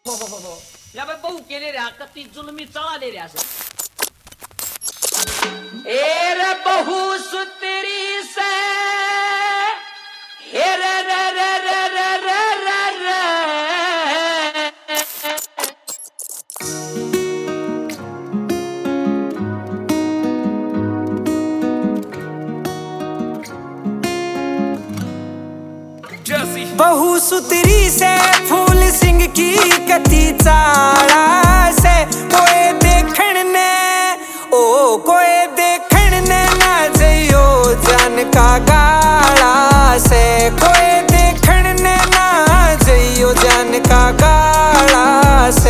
या बाई बहु केले रे कती जुलमी चळाले रे असं ए रे बहु सुतरी से हे रे रे रे रे रे रे रे बहु सुतरी से फूल सिंह की कती चाड़ा से कोई देखण ने ओ कोई देखण ने ना जइयो जान का गाड़ा से कोई देखण ने ना जइयो जान का गाड़ा से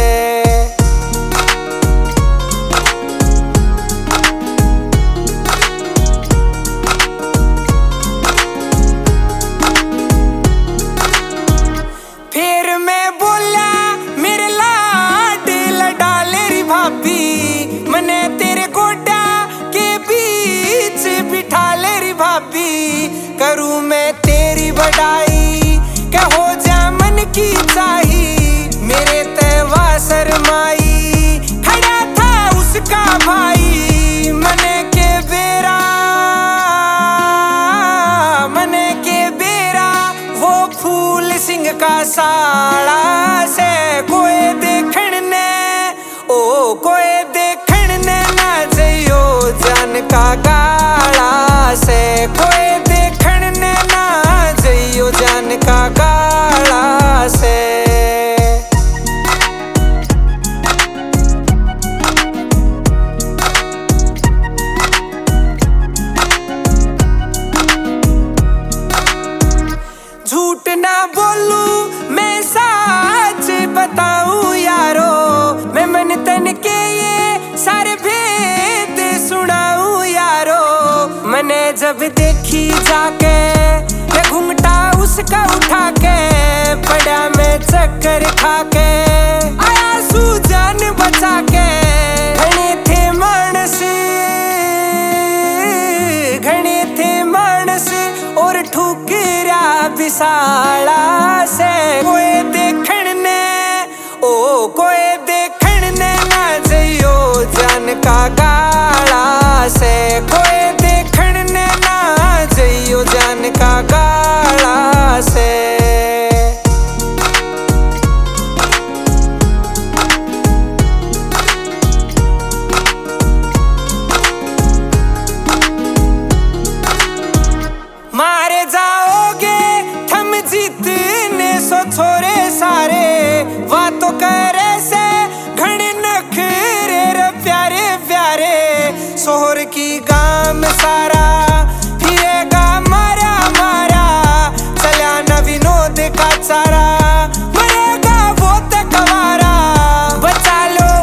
करूं मैं तेरी बड़ाई क्या हो जा मन की चाही मेरे तवा शरमाई खड़ा था उसका भाई मने के बेरा वो फूल सिंह का साड़ा से कोई देखण ने ओ कोई देखण ने ना जइयो जान का गाड़ा से कोई जान का गाड़ा से झूठ ना बोलूं मैं सच बताऊं यारो मैं मन तन के ये सारे भेद सुनाऊं यारो मैंने जब देखी जाके घूंघटा उसका उठा के पड़ा मैं चक्कर खा के आया सूजन बचा के घने थे मानस और ठुकरा बिसाड़ा से कोई देखण ने ओ कोई देखण ने ना जइयो जान का गाड़ा से कोई देखण ने ना जइयो जान का गाड़ा से मारे जाओगे थम जीतने सो छोरे सारे बातों करे से घने नखरे रे प्यारे प्यारे शोहर की गाम सारा फिरेगा मारा मारा चला न विनोद का चारा मरेगा वो ते कवारा बचा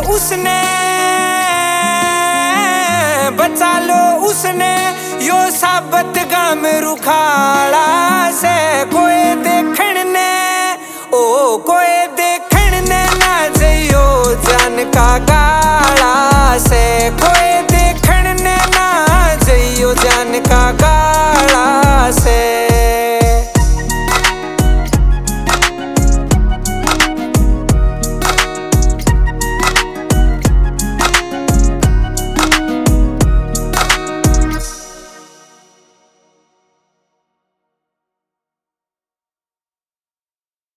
लो उसने यो साबत गाम रुखाड़ा से कोई देखण ने ओ कोई देखण ने ना जइयो जान का गाड़ा से